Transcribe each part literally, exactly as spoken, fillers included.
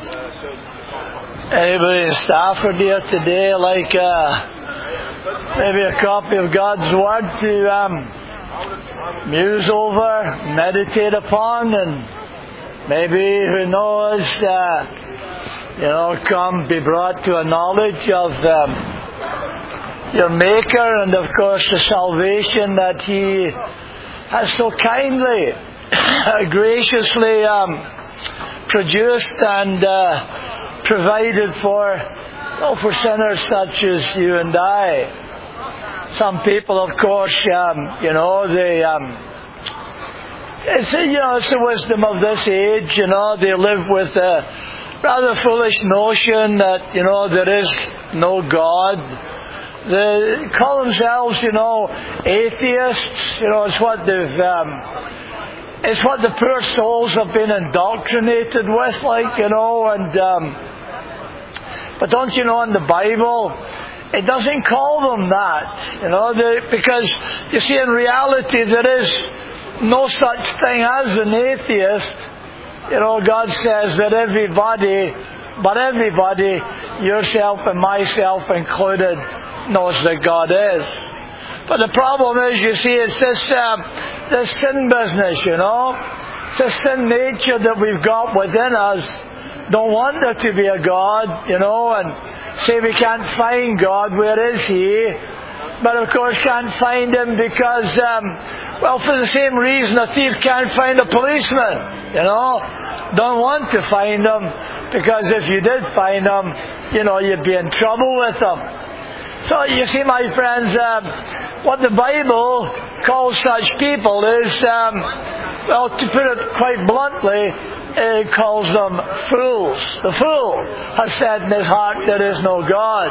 Anybody in Stafford here today like uh, maybe a copy of God's Word to um, muse over, meditate upon, and maybe, who knows, uh, you know, come be brought to a knowledge of um, your Maker and, of course, the salvation that He has so kindly, graciously um, produced and uh, provided for, well, for sinners such as you and I. Some people, of course, um, you know, they, um, it's, you know, it's the wisdom of this age, you know, they live with a rather foolish notion that, you know, there is no God. They call themselves, you know, atheists. You know, it's what they've, um, it's what the poor souls have been indoctrinated with, like, you know, and, um, but don't you know, in the Bible, it doesn't call them that, you know, they, because, you see, in reality, there is no such thing as an atheist. You know, God says that everybody, but everybody, yourself and myself included, knows that God is. But the problem is, you see, it's this, um, this sin business, you know. It's this sin nature that we've got within us. Don't want there to be a God, you know, and say we can't find God. Where is He? But of course can't find Him because, um, well, for the same reason a thief can't find a policeman, you know. Don't want to find Him because if you did find Him, you know, you'd be in trouble with Him. So you see, my friends, um, what the Bible calls such people is, um, well, to put it quite bluntly, it calls them fools. The fool has said in his heart, there is no God.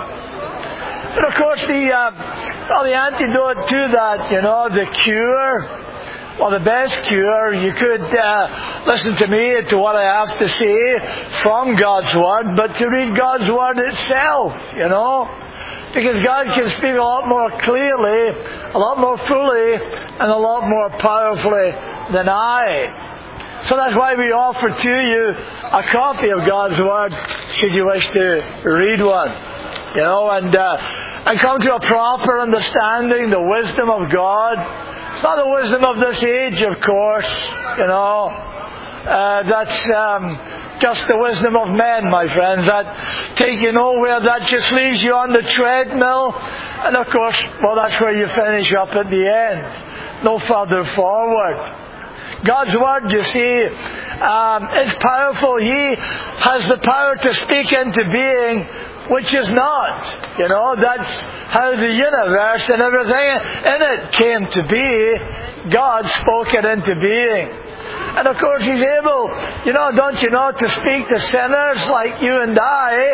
But of course, the uh, well, the antidote to that, you know, the cure, well, the best cure, you could uh, listen to me, to what I have to say from God's Word, but to read God's Word itself, you know. Because God can speak a lot more clearly, a lot more fully, and a lot more powerfully than I. So that's why we offer to you a copy of God's Word, should you wish to read one. You know, and uh, and come to a proper understanding, the wisdom of God. It's not the wisdom of this age, of course, you know. Uh, that's um, just the wisdom of men, my friends. That take you nowhere. That just leaves you on the treadmill. And of course, well, that's where you finish up at the end. No further forward. God's Word, you see, um, is powerful. He has the power to speak into being, which is not. You know, that's how the universe and everything in it came to be. God spoke it into being. And of course He's able, you know, don't you know, to speak to sinners like you and I,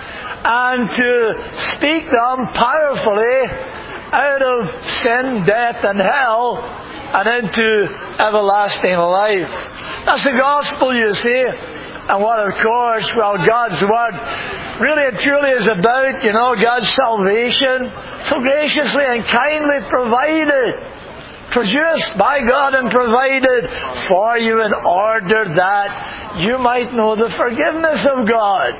and to speak them powerfully out of sin, death and hell, and into everlasting life. That's the gospel, you see. And what, of course, well, God's Word really and truly is about, you know, God's salvation, so graciously and kindly provided, produced by God and provided for you in order that you might know the forgiveness of God,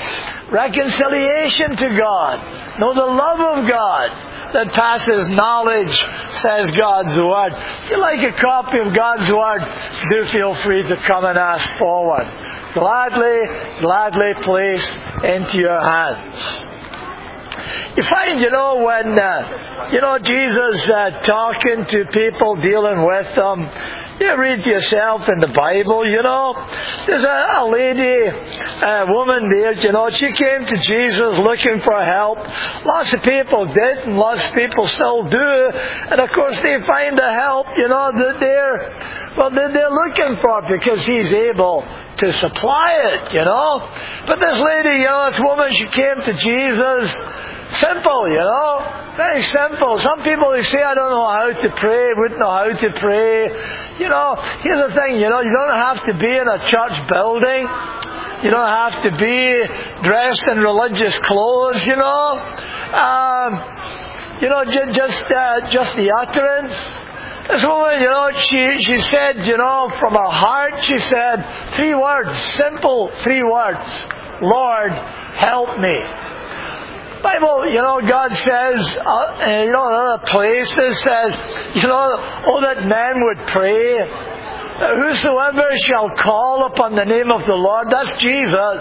reconciliation to God, know the love of God that passes knowledge, says God's Word. If you like a copy of God's Word, do feel free to come and ask forward. Gladly, gladly placed into your hands. You find, you know, when, uh, you know, Jesus uh, talking to people, dealing with them, you read yourself in the Bible, you know, there's a, a lady, a woman there, you know, she came to Jesus looking for help. Lots of people did, and lots of people still do. And of course they find the help, you know, that they're, well, that they're looking for, because He's able to supply it, you know. But this lady, you know, this woman, she came to Jesus. Simple, you know, very simple. Some people, they say, I don't know how to pray, wouldn't know how to pray. You know, here's the thing, you know, you don't have to be in a church building. You don't have to be dressed in religious clothes, you know. Um, you know, j- just uh, just the utterance. This woman, you know, she, she said, you know, from her heart, she said three words, simple three words. Lord, help me. Bible, you know, God says, uh, you know, in other places says, you know, oh, that men would pray. Whosoever shall call upon the name of the Lord, that's Jesus.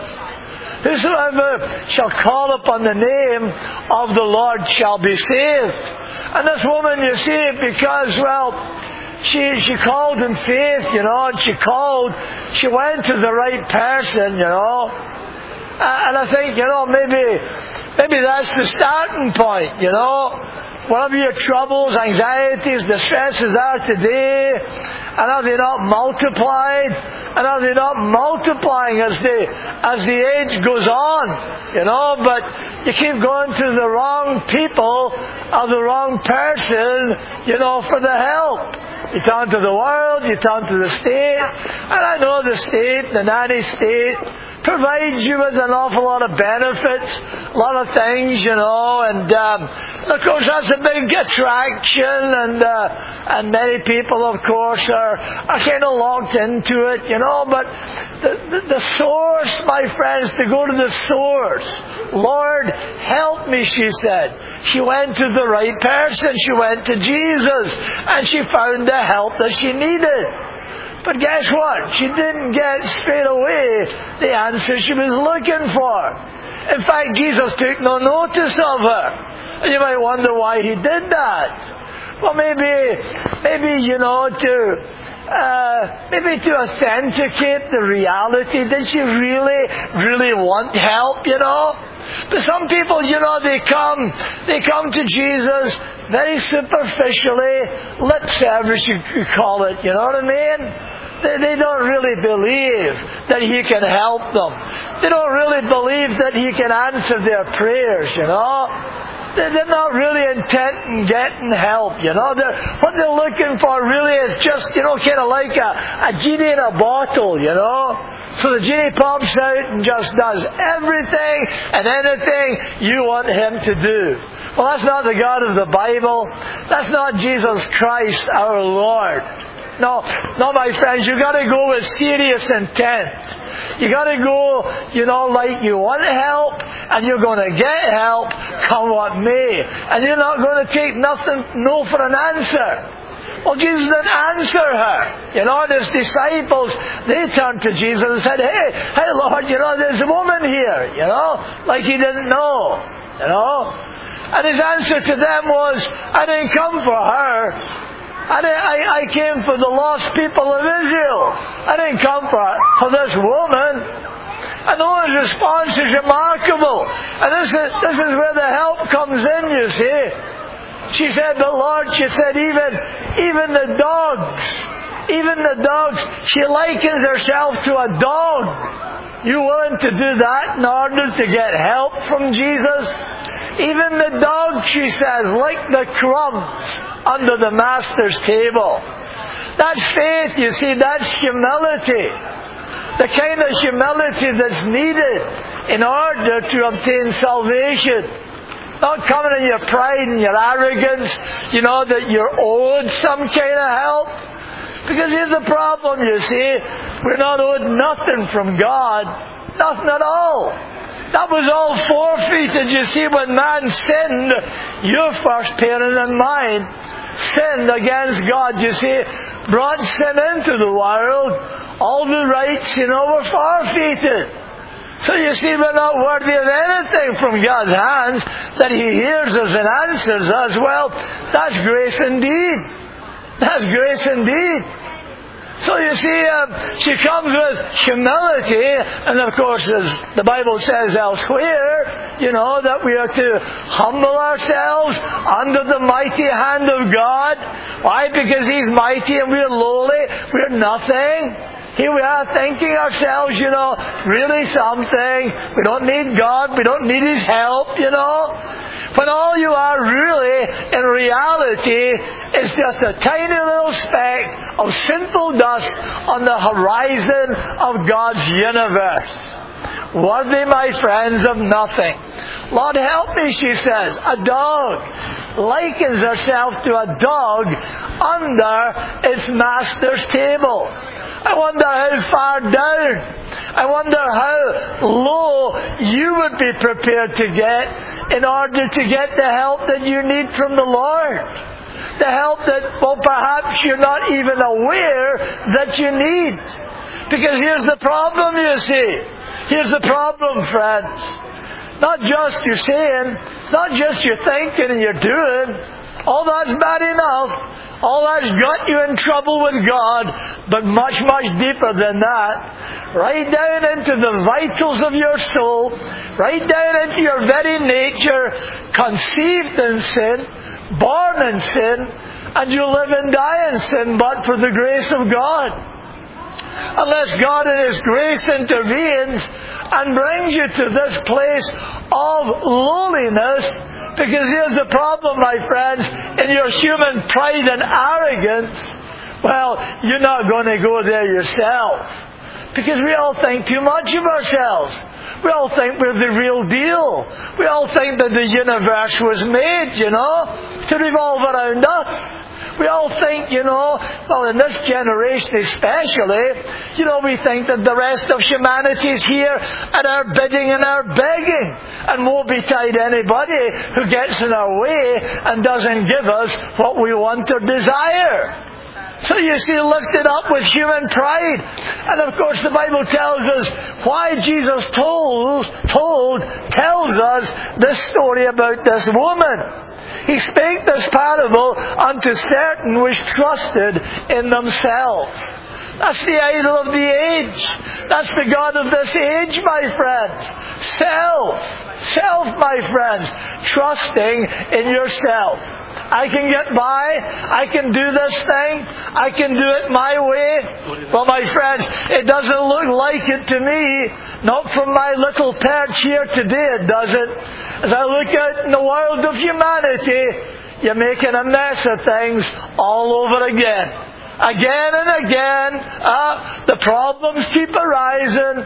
Whosoever shall call upon the name of the Lord shall be saved. And this woman, you see, because, well, she she called in faith, you know, and she called, she went to the right person, you know. And I think, you know, maybe, maybe that's the starting point, you know. Whatever your troubles, anxieties, distresses are today, and are they not multiplied? And are they not multiplying as the as the age goes on? You know, but you keep going to the wrong people or the wrong person, you know, for the help. You turn to the world, you turn to the state, and I know the state, the nanny state, provides you with an awful lot of benefits, a lot of things, you know, and um, of course that's a big attraction, and uh, and many people, of course, are are kind of locked into it, you know. But the, the the source, my friends, to go to the source. Lord, help me, she said. She went to the right person. She went to Jesus, and she found the help that she needed. But guess what? She didn't get straight away the answer she was looking for. In fact, Jesus took no notice of her. And you might wonder why he did that. Well, maybe, maybe, you know, to, uh, maybe to authenticate the reality. Did she really, really want help, you know? But some people, you know, they come, they come to Jesus very superficially, lip service you could call it, you know what I mean? They, they don't really believe that He can help them. They don't really believe that He can answer their prayers, you know? They're not really intent in getting help, you know. They're, what they're looking for really is just, you know, kind of like a, a genie in a bottle, you know. So the genie pops out and just does everything and anything you want him to do. Well, that's not the God of the Bible. That's not Jesus Christ, our Lord. No, no, my friends, you've got to go with serious intent. You got to go, you know, like you want help, and you're going to get help, come what may. And you're not going to take nothing, no for an answer. Well, Jesus didn't answer her. You know, and His disciples, they turned to Jesus and said, hey, hey Lord, you know, there's a woman here, you know, like He didn't know, you know. And His answer to them was, I didn't come for her. I, I, I came for the lost people of Israel. I didn't come for, for this woman. And the woman's response is remarkable. And this is, this is where the help comes in, you see. She said, but Lord, she said, even, even the dogs, even the dogs, she likens herself to a dog. You willing to do that in order to get help from Jesus? Even the dog, she says, like the crumbs under the Master's table. That's faith, you see, that's humility. The kind of humility that's needed in order to obtain salvation. Not coming in your pride and your arrogance, you know, that you're owed some kind of help. Because here's the problem, you see. We're not owed nothing from God. Nothing at all. That was all forfeited, you see, when man sinned. Your first parent and mine sinned against God, you see. Brought sin into the world. All the rights, you know, were forfeited. So you see, we're not worthy of anything from God's hands, that He hears us and answers us. Well, that's grace indeed. That's grace indeed. So you see, um, she comes with humility, and of course, as the Bible says elsewhere, you know, that we are to humble ourselves under the mighty hand of God. Why? Because He's mighty and we're lowly. We're nothing. Here we are thinking ourselves, you know, really something. We don't need God. We don't need His help, you know. When all you are really, in reality, is just a tiny little speck of sinful dust on the horizon of God's universe. worthy, my friends, of nothing. Lord, help me, she says. A dog likens herself to a dog under its master's table. I wonder how far down, I wonder how low you would be prepared to get in order to get the help that you need from the Lord. The help that, well, perhaps you're not even aware that you need. Because here's the problem, you see. Here's the problem, friends. Not just you're saying, it's not just you're thinking and you're doing. All that's bad enough. All that's got you in trouble with God, but much, much deeper than that. Right down into the vitals of your soul, right down into your very nature, conceived in sin, born in sin, and you live and die in sin, but for the grace of God. Unless God in His grace intervenes and brings you to this place of lowliness. Because here's the problem, my friends, in your human pride and arrogance, well, you're not going to go there yourself. Because we all think too much of ourselves. We all think we're the real deal. We all think that the universe was made, you know, to revolve around us. We all think, you know, well, in this generation especially, you know, we think that the rest of humanity is here at our bidding and our begging. And woe betide anybody who gets in our way and doesn't give us what we want or desire. So you see, lifted up with human pride. And of course the Bible tells us why Jesus told, told, tells us this story about this woman. He spake this parable unto certain which trusted in themselves. That's the idol of the age. That's the God of this age, my friends. Self. Self, my friends. Trusting in yourself. I can get by. I can do this thing. I can do it my way. Well, my friends, it doesn't look like it to me. Not from my little perch here today, it doesn't. As I look out in the world of humanity, you're making a mess of things all over again. Again and again, uh, the problems keep arising.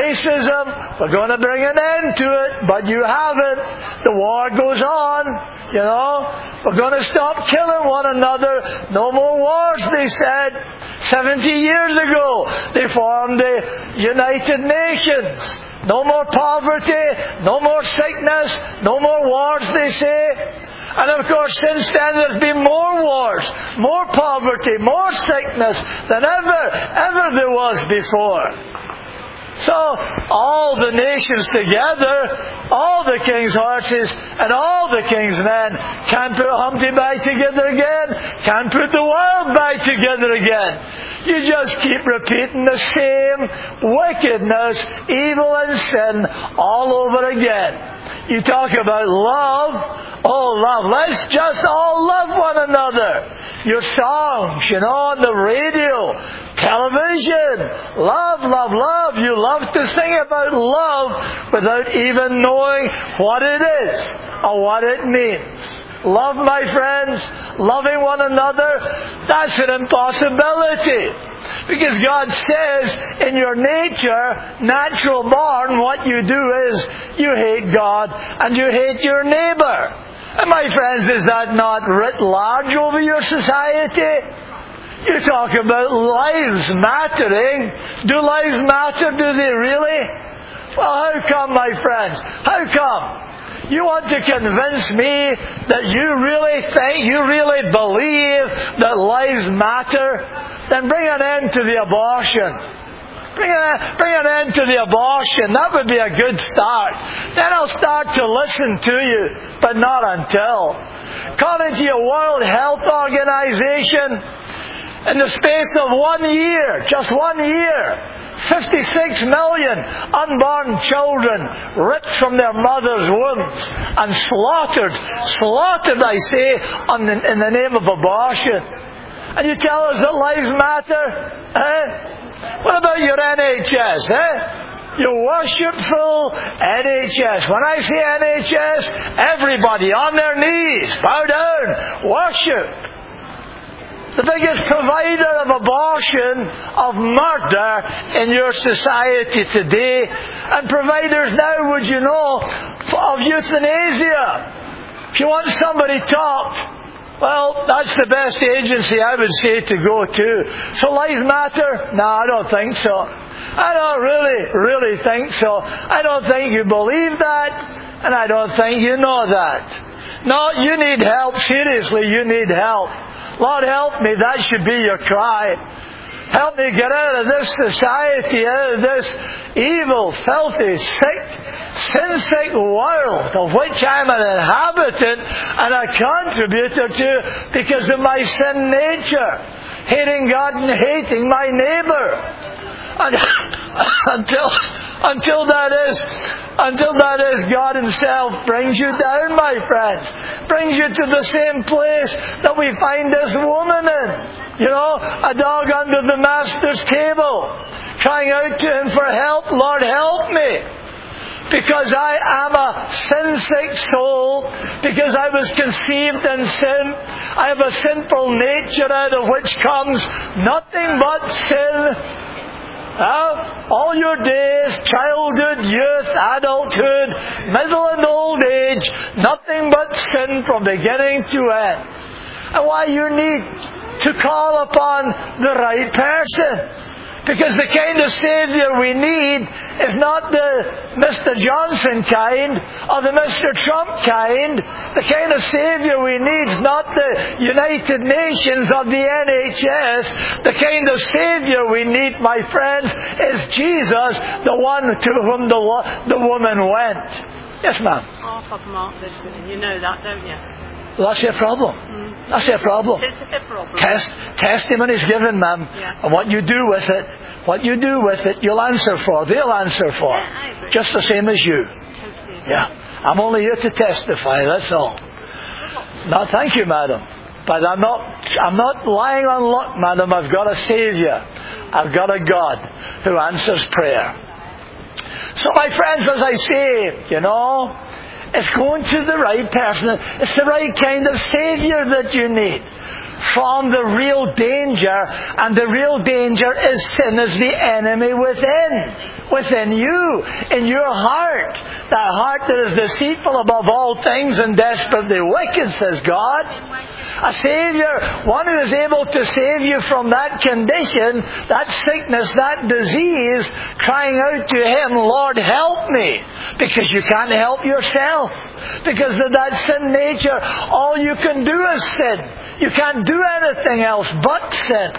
Racism, we're going to bring an end to it, but you haven't. The war goes on, you know. We're going to stop killing one another. No more wars, they said. Seventy years ago, they formed the United Nations. No more poverty, no more sickness, no more wars, they say. And of course, since then there's been more wars, more poverty, more sickness than ever, ever there was before. So, all the nations together, all the king's horses and all the king's men can't put Humpty back together again, can't put the world back together again. You just keep repeating the same wickedness, evil and sin all over again. You talk about love. Oh, love. Let's just all love one another. Your songs, you know, on the radio, television. Love, love, love. You love to sing about love without even knowing what it is or what it means. Love, my friends, loving one another, that's an impossibility. Because God says in your nature, natural born, what you do is you hate God and you hate your neighbour. And my friends, is that not writ large over your society? You talk about lives mattering. Do lives matter? Do they really? Well, how come, my friends? How come? You want to convince me that you really think, you really believe that lives matter? Then bring an end to the abortion. Bring an, bring an end to the abortion. That would be a good start. Then I'll start to listen to you, but not until. According to your World Health Organization, in the space of one year, just one year, fifty-six million unborn children ripped from their mothers' wombs and slaughtered, slaughtered, I say, on the, in the name of abortion. And you tell us that lives matter? Eh? What about your N H S? Eh? Your worshipful N H S. When I say N H S, everybody on their knees, bow down, worship. The biggest provider of abortion, of murder in your society today. And providers now, would you know, of euthanasia. If you want somebody talked, well, that's the best agency I would say to go to. So life matter? No, I don't think so. I don't really, really think so. I don't think you believe that, and I don't think you know that. No, you need help. Seriously, you need help. Lord, help me. That should be your cry. Help me get out of this society, out of this evil, filthy, sick, sin-sick world of which I'm an inhabitant and a contributor to because of my sin nature, hating God and hating my neighbour. And until, until that is, until that is, God Himself brings you down, my friends, brings you to the same place that we find this woman in. You know, a dog under the master's table, crying out to Him for help. Lord, help me. Because I am a sin-sick soul, because I was conceived in sin, I have a sinful nature out of which comes nothing but sin. Uh, all your days, childhood, youth, adulthood, middle and old age, nothing but sin from beginning to end. And why you need to call upon the right person. Because the kind of Saviour we need is not the Mister Johnson kind or the Mister Trump kind. The kind of Saviour we need is not the United Nations or the N H S. The kind of Saviour we need, my friends, is Jesus, the one to whom the, the woman went. Yes, ma'am. Half of them aren't listening. You know that, don't you? Well, that's your problem. Mm. That's your problem. It's a problem. Test, testimony is given, ma'am. Yeah. And what you do with it, what you do with it, you'll answer for. They'll answer for. Yeah, I agree. Just the same as you. Totally. Yeah. I'm only here to testify, that's all. No, thank you, madam. But I'm not, I'm not lying on luck, madam. I've got a Saviour. I've got a God who answers prayer. So, my friends, as I say, you know, it's going to the right person. It's the right kind of Saviour that you need. From the real danger. And the real danger is sin is the enemy within. Within you. In your heart. That heart that is deceitful above all things and desperately wicked, says God. A Saviour, one who is able to save you from that condition, that sickness, that disease, crying out to Him, Lord, help me. Because you can't help yourself. Because of that sin nature, all you can do is sin. You can't do anything else but sin.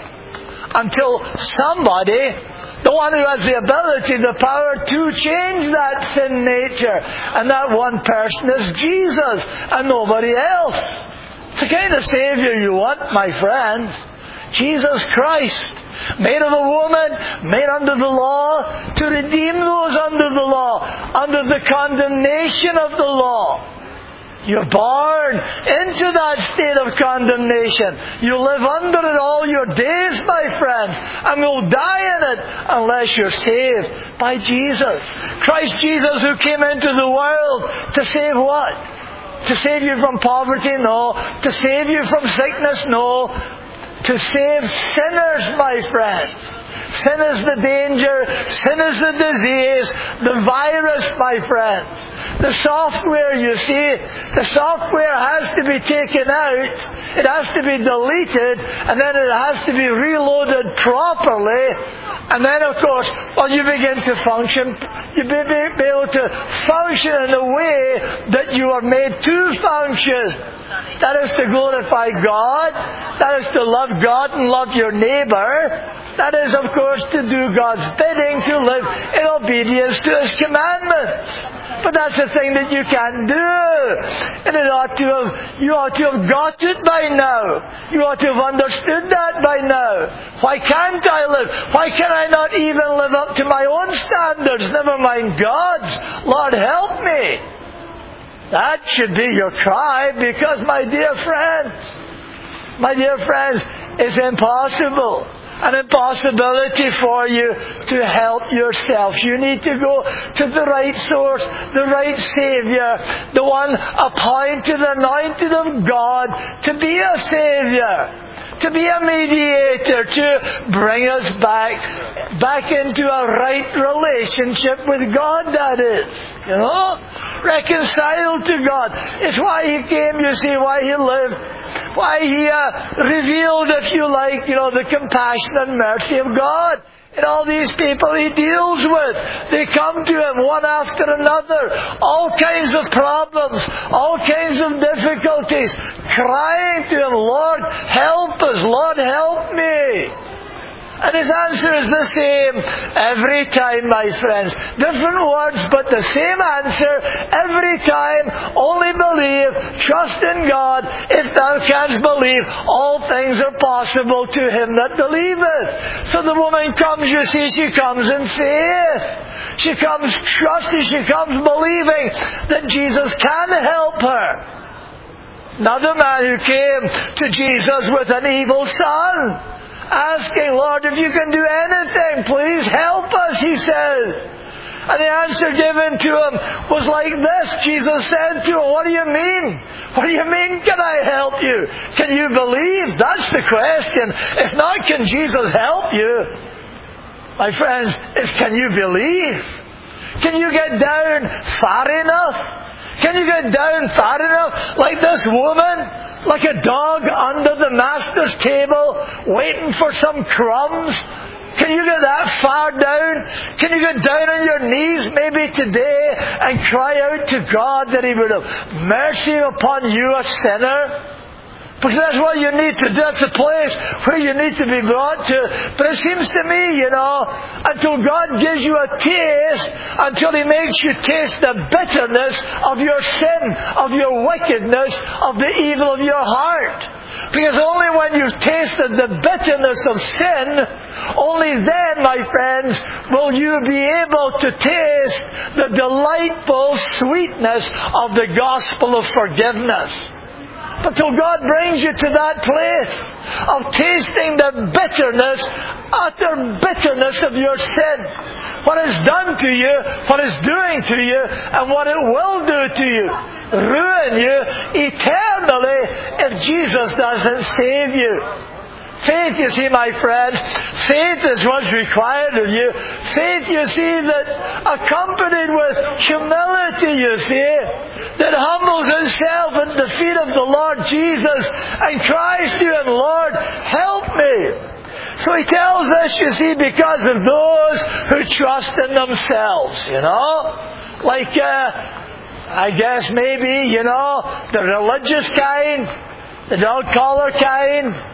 Until somebody, the one who has the ability, the power to change that sin nature. And that one person is Jesus and nobody else. It's the kind of Saviour you want, my friends. Jesus Christ, made of a woman, made under the law, to redeem those under the law, under the condemnation of the law. You're born into that state of condemnation. You live under it all your days, my friends, and will die in it unless you're saved by Jesus. Christ Jesus, who came into the world to save what? To save you from poverty? No. To save you from sickness? No. To save sinners, my friends. Sin is the danger. Sin is the disease. The virus, my friends. The software, you see, the software has to be taken out. It has to be deleted. And then it has to be reloaded properly. And then, of course, well, you begin to function. You be, be, be able to function in the way that you are made to function. That is to glorify God. That is to love God and love your neighbour. That is, of course, to do God's bidding, to live in obedience to His commandments. But that's the thing that you can't do. And it ought to have, you ought to have got it by now. You ought to have understood that by now. Why can't I live? Why can I not even live up to my own standards? Never mind God's. Lord, help me. That should be your cry, because, my dear friends, my dear friends, it's impossible. An impossibility for you to help yourself. You need to go to the right source, the right Saviour, the one appointed, anointed of God to be a Saviour. to be a mediator, to bring us back, back into a right relationship with God, that is. You know? Reconciled to God. It's why He came, you see, why He lived. Why He uh, revealed, if you like, you know, the compassion and mercy of God. And all these people He deals with, they come to Him one after another. All kinds of problems, all kinds of difficulties, crying to Him, Lord, help us, Lord, help me. And His answer is the same every time, my friends. Different words, but the same answer every time. Only believe, trust in God. If thou canst believe, all things are possible to him that believeth. So the woman comes, you see, she comes in faith. She comes trusting, she comes believing that Jesus can help her. Another man who came to Jesus with an evil son, asking, Lord, if you can do anything, please help us, he says. And the answer given to him was like this. Jesus said to him, what do you mean? What do you mean, can I help you? Can you believe? That's the question. It's not, can Jesus help you? My friends, it's, can you believe? Can you get down far enough? Can you get down far enough like this woman? Like a dog under the master's table waiting for some crumbs? Can you get that far down? Can you get down on your knees maybe today and cry out to God that He would have mercy upon you, a sinner? Because that's what you need to do. That's the place where you need to be brought to. But it seems to me, you know, until God gives you a taste, until He makes you taste the bitterness of your sin, of your wickedness, of the evil of your heart. Because only when you've tasted the bitterness of sin, only then, my friends, will you be able to taste the delightful sweetness of the gospel of forgiveness. But till God brings you to that place of tasting the bitterness, utter bitterness of your sin, what it's done to you, what it's doing to you, and what it will do to you, ruin you eternally if Jesus doesn't save you. Faith, you see, my friends, faith is what's required of you. Faith, you see, that accompanied with humility, you see, that humbles itself at the feet of the Lord Jesus and cries to Him, Lord, help me. So He tells us, you see, because of those who trust in themselves, you know, like, uh, I guess maybe, you know, the religious kind, the dog collar kind.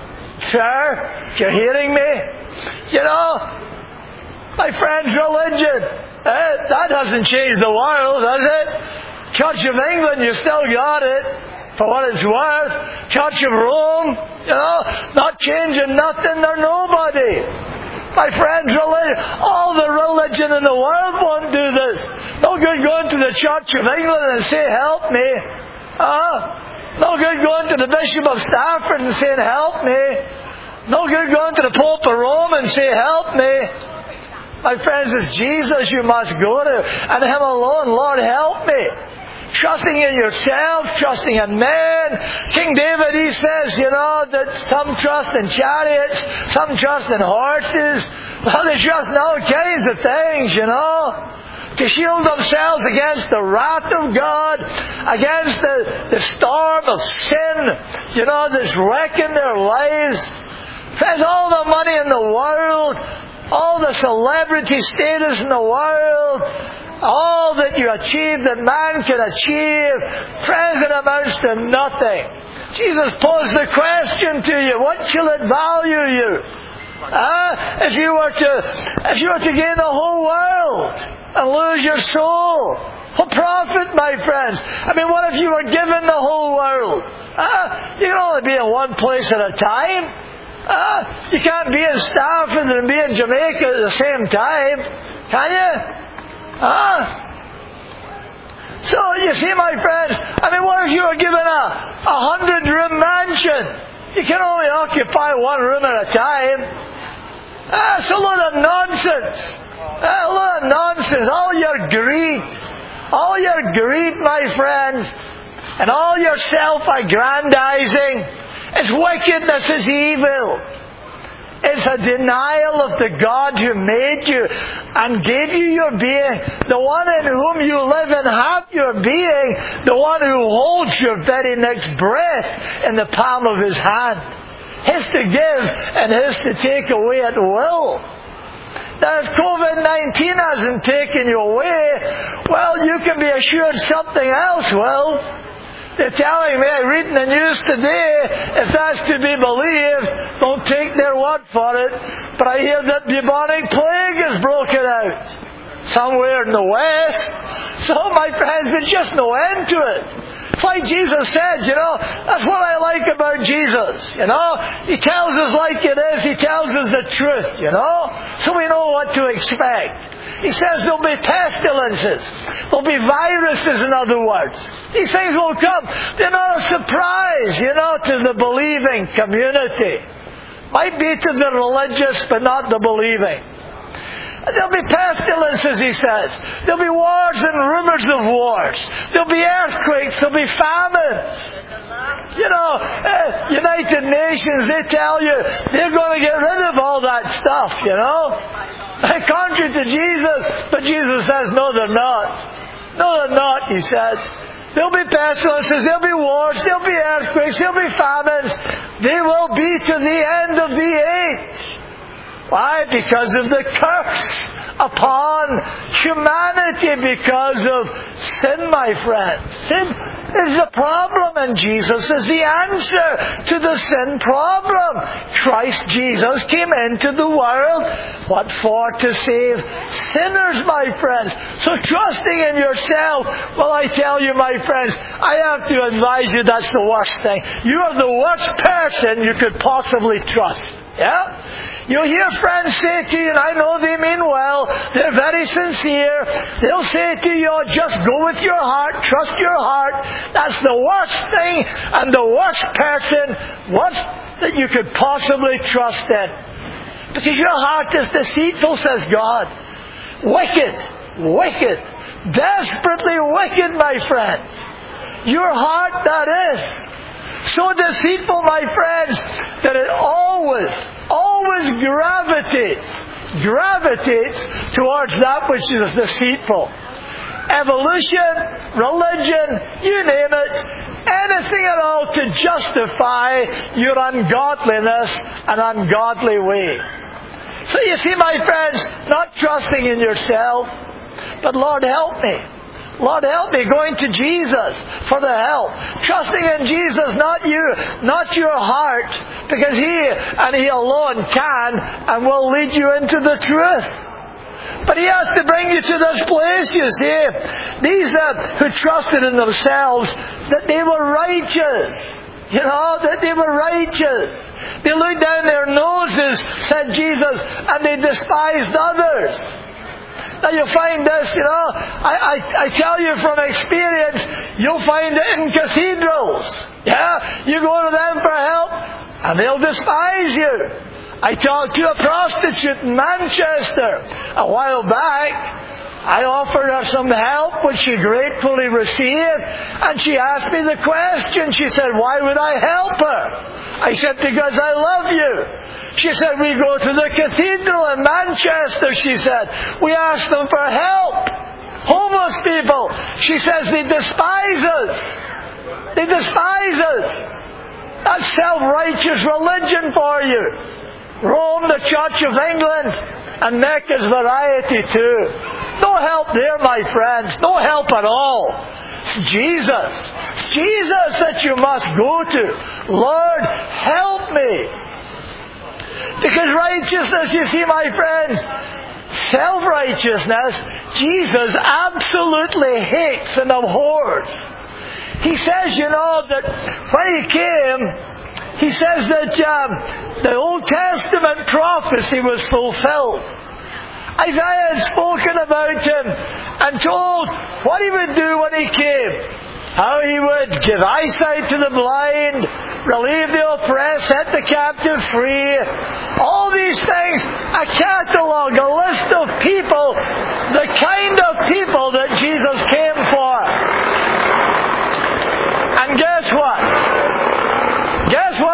Sir, you're hearing me? You know, my friend's religion, eh, that doesn't change the world, does it? Church of England, you still got it, for what it's worth. Church of Rome, you know, not changing nothing or nobody. My friend's religion, all the religion in the world won't do this. No good going to the Church of England and say, help me. Uh, No good going to the Bishop of Stafford and saying, help me. No good going to the Pope of Rome and say, help me. My friends, it's Jesus you must go to, and Him alone. Lord, help me. Trusting in yourself, trusting in man. King David, he says, you know, that some trust in chariots, some trust in horses. Well, they trust in all kinds of things, you know, to shield themselves against the wrath of God, against the, the storm of sin, you know, that's wrecking their lives. There's all the money in the world, all the celebrity status in the world, all that you achieve, that man can achieve, friends, it amounts to nothing. Jesus posed the question to you, what shall it value you? Uh, if you were to, if you were to gain the whole world and lose your soul, what profit, my friends? I mean, what if you were given the whole world? Uh, you can only be in one place at a time. Uh, you can't be in Stafford and be in Jamaica at the same time, can you? Uh, so you see, my friends, I mean, what if you were given a, a hundred-room mansion? You can only occupy one room at a time. That's a lot of nonsense. A lot of nonsense. All your greed. All your greed, my friends. And all your self-aggrandizing. It's wickedness, it's evil. It's a denial of the God who made you and gave you your being, the one in whom you live and have your being, the one who holds your very next breath in the palm of His hand. His to give and His to take away at will. Now, if COVID nineteen hasn't taken you away, well, you can be assured something else will. They're telling me, I read in the news today, if that's to be believed, don't take their word for it, but I hear that bubonic plague has broken out somewhere in the West. So, my friends, there's just no end to it. It's like Jesus said, you know, that's what I like about Jesus, you know. He tells us like it is, He tells us the truth, you know, so we know what to expect. He says there'll be pestilences, there'll be viruses, in other words. These things will come. They're not a surprise, you know, to the believing community. Might be to the religious, but not the believing. There'll be pestilences, He says. There'll be wars and rumors of wars. There'll be earthquakes. There'll be famines. You know, uh, United Nations, they tell you they're going to get rid of all that stuff, you know. Contrary to Jesus. But Jesus says, no, they're not. No, they're not, He said. There'll be pestilences, there'll be wars, there'll be earthquakes, there'll be famines. They will be to the end of the age. Why? Because of the curse upon humanity, because of sin, my friends. Sin is the problem, and Jesus is the answer to the sin problem. Christ Jesus came into the world, what for? To save sinners, my friends. So trusting in yourself, well, I tell you, my friends, I have to advise you that's the worst thing. You are the worst person you could possibly trust. Yeah? You'll hear friends say to you, and I know they mean well, they're very sincere, they'll say to you, oh, just go with your heart, trust your heart. That's the worst thing and the worst person, worst that you could possibly trust in. Because your heart is deceitful, says God. Wicked, wicked, desperately wicked, my friends. Your heart, that is. So deceitful, my friends, that it always, always gravitates, gravitates towards that which is deceitful. Evolution, religion, you name it, anything at all to justify your ungodliness and ungodly way. So you see, my friends, not trusting in yourself, but Lord, help me. Lord, help me, going to Jesus for the help. Trusting in Jesus, not you, not your heart, because He and He alone can and will lead you into the truth. But He has to bring you to this place, you see. These uh, who trusted in themselves, that they were righteous. You know, that they were righteous. They looked down their noses, said Jesus, and they despised others. Now you'll find this, you know, I, I, I tell you from experience, you'll find it in cathedrals. Yeah? You go to them for help, and they'll despise you. I talked to a prostitute in Manchester a while back. I offered her some help, which she gratefully received, and she asked me the question. She said, why would I help her? I said, because I love you. She said, we go to the cathedral in Manchester, she said. We ask them for help. Homeless people. She says, they despise us. They despise us. That's self-righteous religion for you. Rome, the Church of England, and Mecca's variety too. No help there, my friends. No help at all. It's Jesus. It's Jesus that you must go to. Lord, help me. Because righteousness, you see, my friends, self-righteousness, Jesus absolutely hates and abhors. He says, you know, that when He came, He says that um, the Old Testament prophecy was fulfilled. Isaiah had spoken about Him and told what He would do when He came. How He would give eyesight to the blind, relieve the oppressed, set the captive free. All these things, a catalogue, a list of people, the kind of people that Jesus came for. And guess what? Guess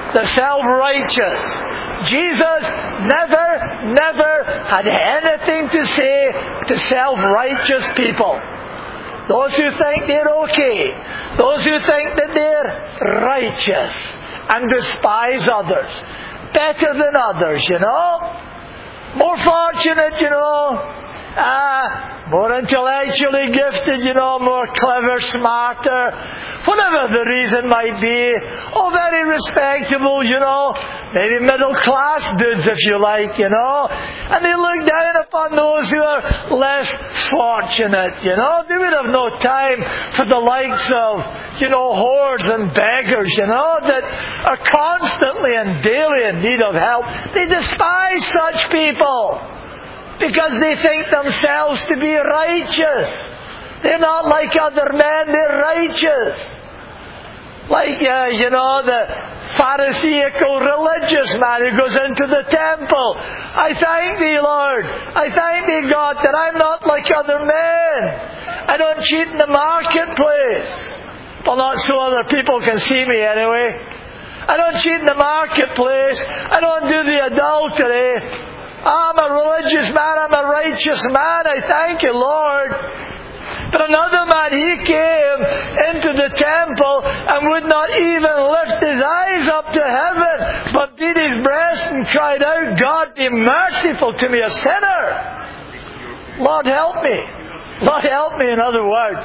the self-righteous. Jesus never, never had anything to say to self-righteous people. Those who think they're okay. Those who think that they're righteous and despise others. Better than others, you know. More fortunate, you know. Uh, more intellectually gifted, you know, more clever, smarter, whatever the reason might be. Oh, very respectable, you know, maybe middle class dudes if you like, you know. And they look down upon those who are less fortunate, you know. They would have no time for the likes of, you know, whores and beggars, you know, that are constantly and daily in need of help. They despise such people, because they think themselves to be righteous. They're not like other men, they're righteous. Like, uh, you know, the Pharisaical religious man who goes into the temple. I thank thee, Lord. I thank thee, God, that I'm not like other men. I don't cheat in the marketplace. Well, not so other people can see me anyway. I don't cheat in the marketplace. I don't do the adultery. I'm a religious man, I'm a righteous man, I thank you, Lord. But another man, he came into the temple and would not even lift his eyes up to heaven, but beat his breast and cried out, God, be merciful to me, a sinner. Lord, help me. Lord, help me, in other words.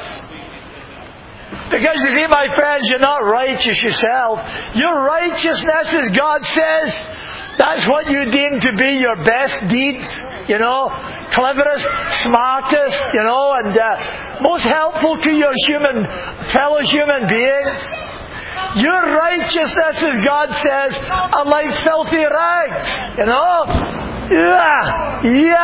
Because you see, my friends, you're not righteous yourself. Your righteousness, as God says, that's what you deem to be your best deeds, you know, cleverest, smartest, you know, and uh, most helpful to your human, fellow human beings. Your righteousness, as God says, are like filthy rags, you know. Yuck,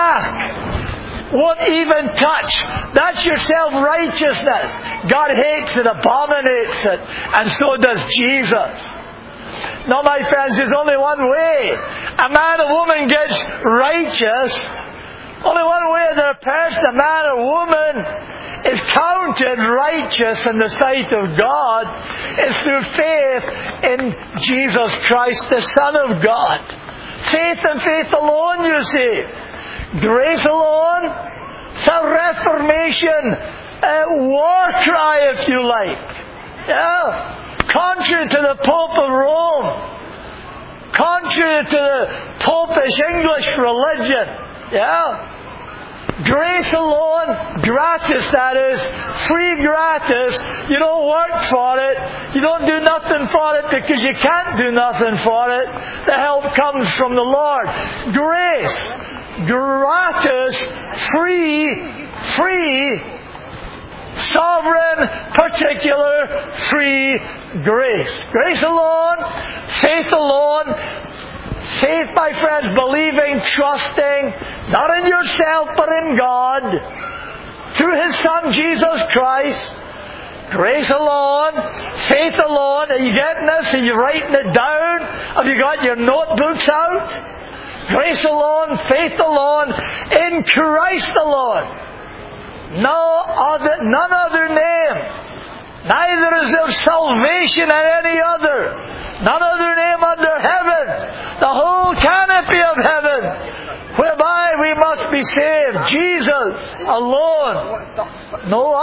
yuck. Won't even touch. That's your self-righteousness. God hates it, abominates it, and so does Jesus. No, my friends, there's only one way a man or woman gets righteous. Only one way that a person, a man or woman, is counted righteous in the sight of God is through faith in Jesus Christ, the Son of God. Faith and faith alone, you see. Grace alone. It's a Reformation a war cry, if you like. Yeah. Contrary to the Pope of Rome. Contrary to the Popish English religion. Yeah. Grace alone, gratis that is, free gratis. You don't work for it. You don't do nothing for it because you can't do nothing for it. The help comes from the Lord. Grace, gratis, free, free, sovereign, particular, free grace. Grace alone, faith alone. Faith, my friends, believing, trusting, not in yourself, but in God, through His Son, Jesus Christ. Grace alone, faith alone. Are you getting this? Are you writing it down? Have you got your notebooks out? Grace alone, faith alone, in Christ alone. No other, none other name. Neither is there salvation in any other. None other name under heaven. The whole canopy of heaven, whereby we must be saved. Jesus alone. No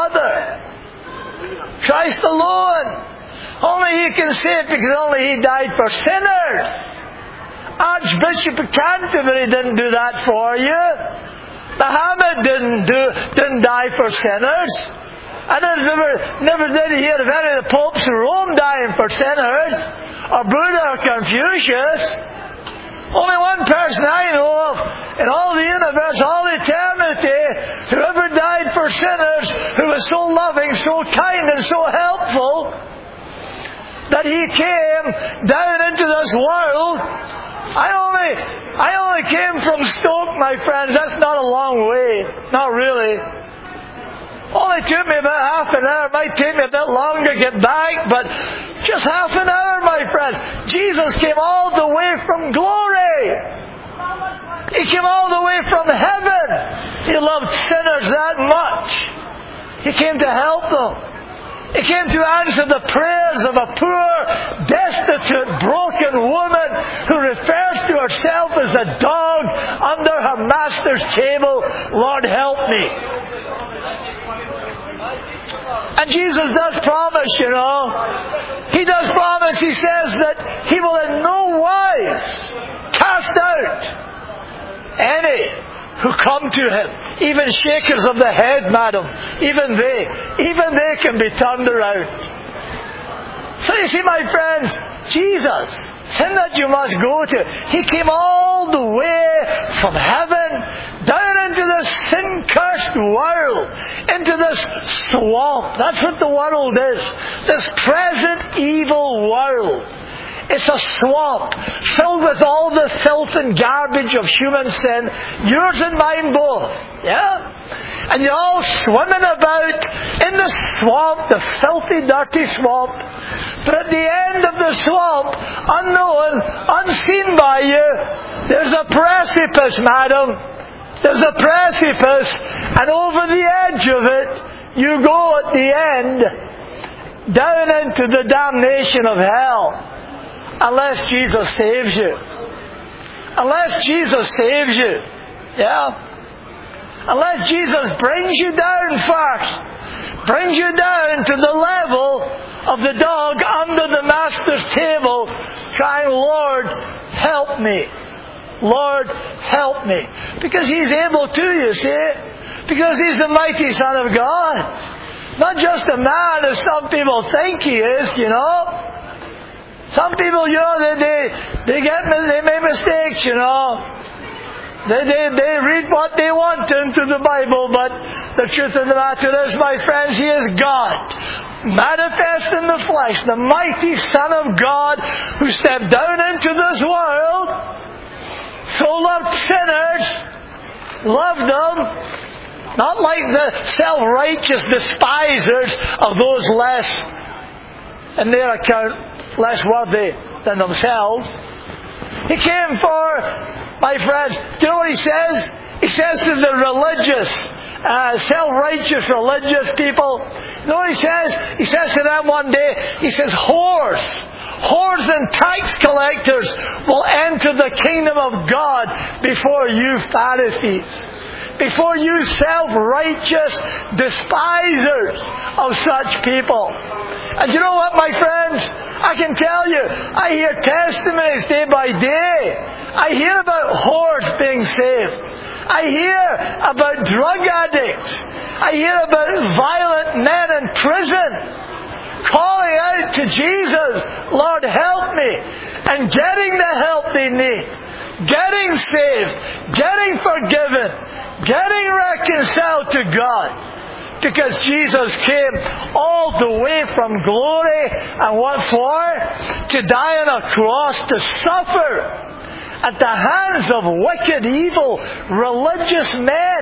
other. Christ alone. Only He can save because only He died for sinners. Archbishop of Canterbury didn't do that for you. Muhammad didn't do, didn't die for sinners. I never, never did hear of any of the popes of Rome dying for sinners, or Buddha or Confucius. Only one person I know of in all the universe, all eternity, who ever died for sinners, who was so loving, so kind, and so helpful, that He came down into this world. I only, I only came from Stoke, my friends. That's not a long way. Not really. Only took me about half an hour. It might take me a bit longer to get back, but just half an hour, my friend. Jesus came all the way from glory. He came all the way from heaven. He loved sinners that much. He came to help them. He came to answer the prayers of a poor, destitute, broken woman who refers to herself as a dog under her master's table. Lord, help me. And Jesus does promise, you know. He does promise, He says that He will in no wise cast out any who come to Him. Even shakers of the head, madam. Even they. Even they can be turned around. So you see, my friends, Jesus, Him that you must go to, He came all the way from heaven down into this sin-cursed world, into this swamp. That's what the world is. This present evil world. It's a swamp filled with all the filth and garbage of human sin. Yours and mine both. Yeah? And you're all swimming about in the swamp, the filthy, dirty swamp. But at the end of the swamp, unknown, unseen by you, there's a precipice, madam. There's a precipice. And over the edge of it, you go at the end, down into the damnation of hell. Unless Jesus saves you. Unless Jesus saves you. Yeah. Unless Jesus brings you down first. Brings you down to the level of the dog under the master's table, crying, Lord, help me. Lord, help me. Because He's able to, you see. Because He's the mighty Son of God. Not just a man as some people think He is, you know. Some people, you know, they they, they get they make mistakes, you know. They, they they read what they want into the Bible, but the truth of the matter is, my friends, He is God, manifest in the flesh, the mighty Son of God, who stepped down into this world, so loved sinners, loved them, not like the self-righteous despisers of those less, in their account, less worthy than themselves. He came for, my friends, do you know what He says? He says to the religious, uh, self-righteous religious people, you know what He says? He says to them one day, He says, whores, whores and tax collectors will enter the kingdom of God before you Pharisees. Before you self-righteous despisers of such people. And you know what, my friends? I can tell you, I hear testimonies day by day. I hear about whores being saved. I hear about drug addicts. I hear about violent men in prison calling out to Jesus, Lord, help me, and getting the help they need. Getting saved, getting forgiven, getting reconciled to God. Because Jesus came all the way from glory, and what for? To die on a cross, to suffer at the hands of wicked, evil, religious men.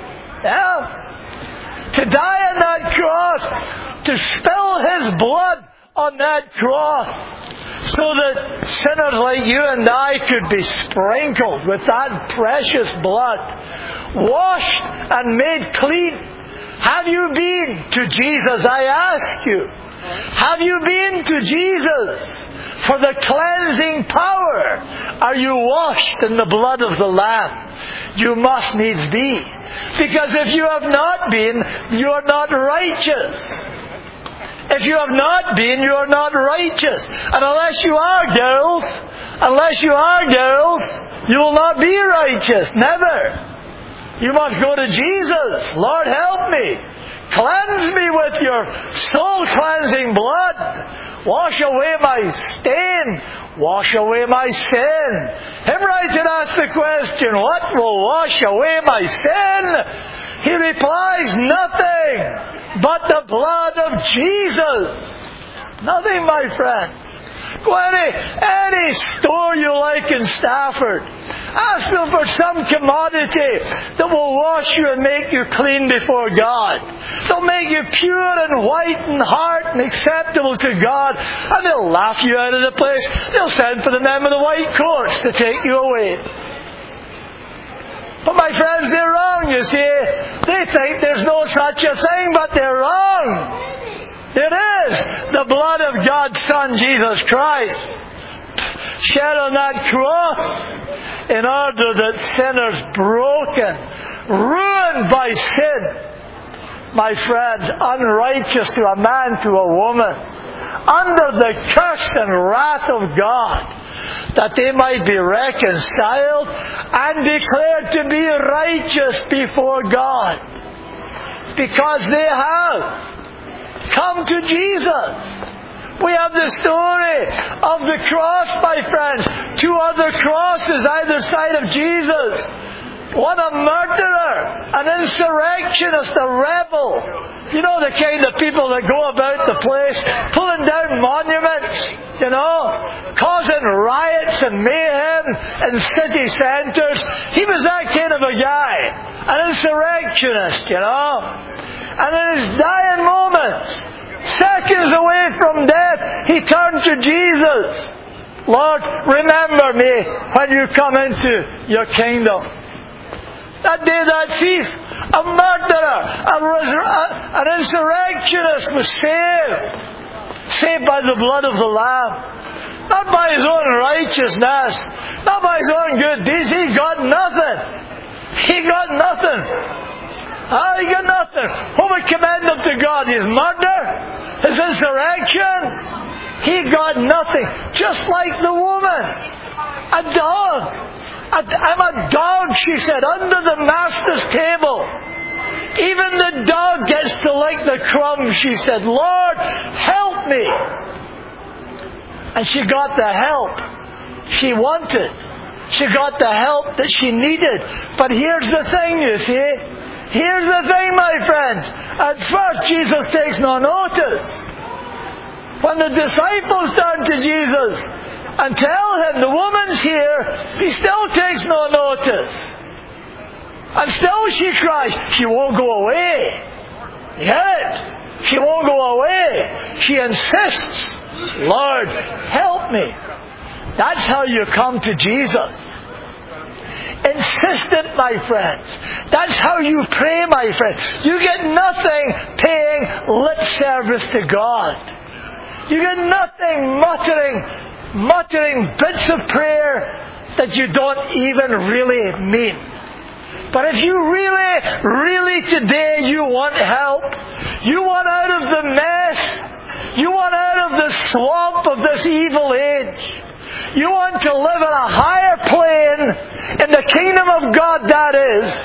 Yeah? To die on that cross, to spill His blood on that cross, so that sinners like you and I could be sprinkled with that precious blood, washed and made clean. Have you been to Jesus, I ask you? Have you been to Jesus for the cleansing power? Are you washed in the blood of the Lamb? You must needs be. Because if you have not been, you are not righteous. If you have not been, you are not righteous. And unless you are, girls, unless you are, girls, you will not be righteous. Never. You must go to Jesus. Lord, help me. Cleanse me with your soul-cleansing blood. Wash away my stain. Wash away my sin. Him right to ask the question, what will wash away my sin? He replies, nothing but the blood of Jesus. Nothing, my friend. Go any, any store you like in Stafford. Ask them for some commodity that will wash you and make you clean before God. They'll make you pure and white in heart and acceptable to God. And they'll laugh you out of the place. They'll send for the men with the white coats to take you away. But my friends, they're wrong, you see. They think there's no such a thing, but they're wrong. It is the blood of God's Son, Jesus Christ, shed on that cross in order that sinners broken, ruined by sin, my friends, unrighteous to a man, to a woman, under the curse and wrath of God, that they might be reconciled and declared to be righteous before God, because they have come to Jesus. We have the story of the cross, my friends. Two other crosses either side of Jesus. One a murderer, an insurrectionist, a rebel. You know, the kind of people that go about the place pulling down monuments, you know, causing riots and mayhem in city centres. He was that kind of a guy, an insurrectionist, you know. And in his dying moments, seconds away from death, he turned to Jesus. Lord, remember me when you come into your kingdom. That day that thief, a murderer, a resur- an insurrectionist was saved. Saved by the blood of the Lamb. Not by his own righteousness. Not by his own good deeds. He got nothing. He got nothing. Ah, he got nothing. Who would commend him to God? His murder? His insurrection? He got nothing. Just like the woman. A dog. I'm a dog, she said, under the master's table. Even the dog gets to lick the crumbs, she said. Lord, help me. And she got the help she wanted. She got the help that she needed. But here's the thing, you see. Here's the thing, my friends. At first, Jesus takes no notice. When the disciples turn to Jesus and tell him the woman's here, he still takes no notice. And still she cries. She won't go away. Yet, she won't go away. She insists, Lord, help me. That's how you come to Jesus. Insistent, my friends. That's how you pray, my friends. You get nothing paying lip service to God. You get nothing muttering, muttering bits of prayer that you don't even really mean. But if you really, really today you want help, you want out of the mess, you want out of the swamp of this evil age, you want to live on a higher plane in the kingdom of God, that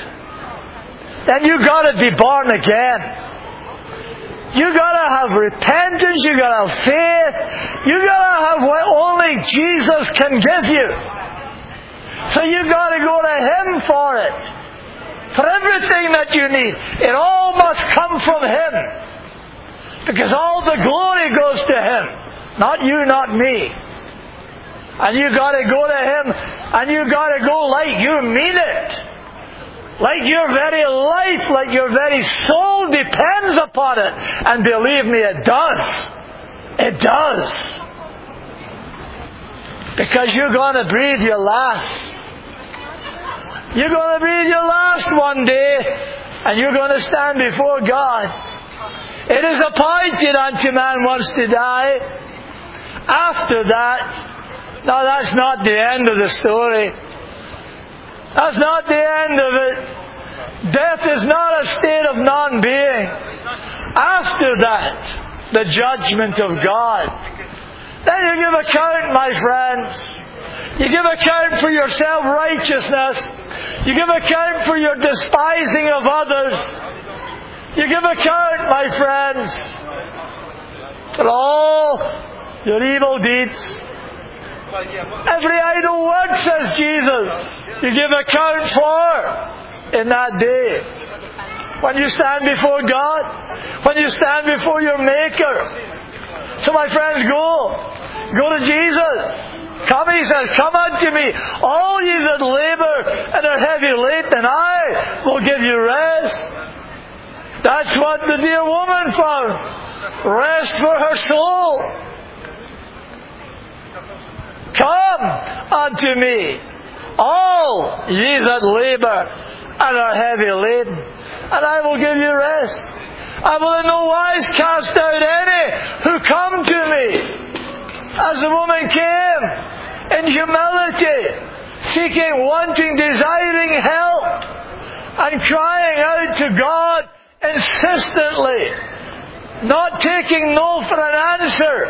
is, then you got to be born again. You got to have repentance. You got to have faith. You got to have what only Jesus can give you. So you got to go to Him for it, for everything that you need. It all must come from Him, because all the glory goes to Him, not you, not me. And you got to go to Him, and you got to go like you mean it. Like your very life, like your very soul depends upon it. And believe me, it does. It does. Because you're going to breathe your last. You're going to breathe your last one day, and you're going to stand before God. It is appointed unto man once to die. After that, now that's not the end of the story. That's not the end of it. Death is not a state of non-being. After that, the judgment of God. Then you give account, my friends. You give account for your self-righteousness. You give account for your despising of others. You give account, my friends, for all your evil deeds. Every idle word, says Jesus, you give account for in that day. When you stand before God, when you stand before your Maker. So my friends, go. Go to Jesus. Come, He says, come unto me, all ye that labour and are heavy laden, and I will give you rest. That's what the dear woman found. Rest for her soul. Come unto me, all ye that labour and are heavy laden, and I will give you rest. I will in no wise cast out any who come to me. As the woman came in humility, seeking, wanting, desiring help, and crying out to God insistently, not taking no for an answer.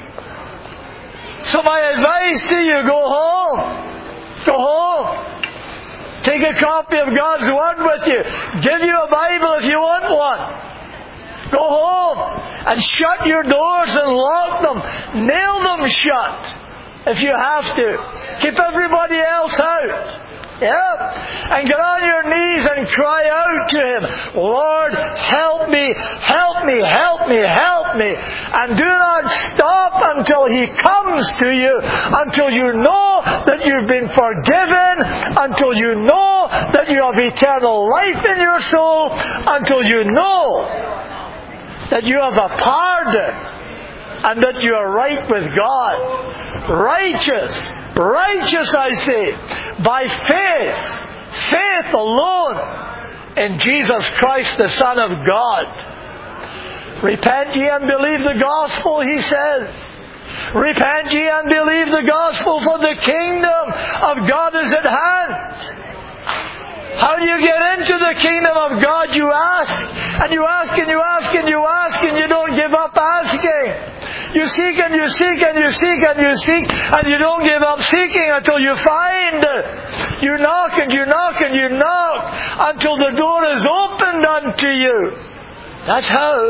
So my advice to you, go home. Go home. Take a copy of God's Word with you. Give you a Bible if you want one. Go home and shut your doors and lock them. Nail them shut if you have to. Keep everybody else out. Yeah. And get on your knees and cry out to Him. Lord, help me, help me, help me, help me. And do not stop until He comes to you, until you know that you've been forgiven, until you know that you have eternal life in your soul, until you know that you have a pardon and that you are right with God. Righteous, righteous I say, by faith, faith alone in Jesus Christ the Son of God. Repent ye and believe the gospel, He says. Repent ye and believe the gospel, for the kingdom of God is at hand. How do you get into the kingdom of God? You ask, and you ask, and you ask, and you ask, and you don't give up asking. You seek, and you seek, and you seek, and you seek, and you don't give up seeking until you find it. You knock, and you knock, and you knock, until the door is opened unto you. That's how.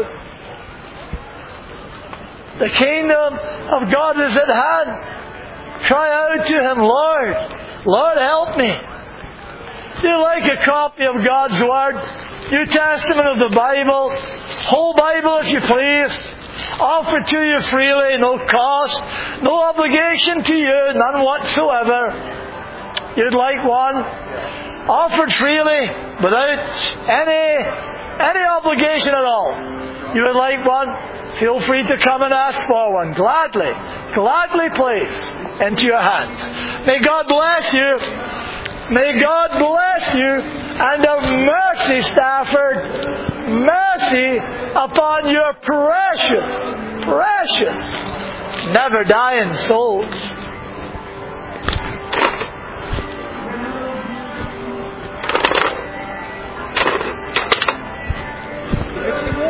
The kingdom of God is at hand. Cry out to Him, Lord, Lord, help me. Do you like a copy of God's Word? New Testament of the Bible. Whole Bible, if you please. Offered to you freely, no cost, no obligation to you, none whatsoever. You'd like one? Offered freely, without any, any obligation at all. You would like one? Feel free to come and ask for one. Gladly, gladly place into your hands. May God bless you. May God bless you and have mercy, Stafford, mercy upon your precious, precious, never dying souls.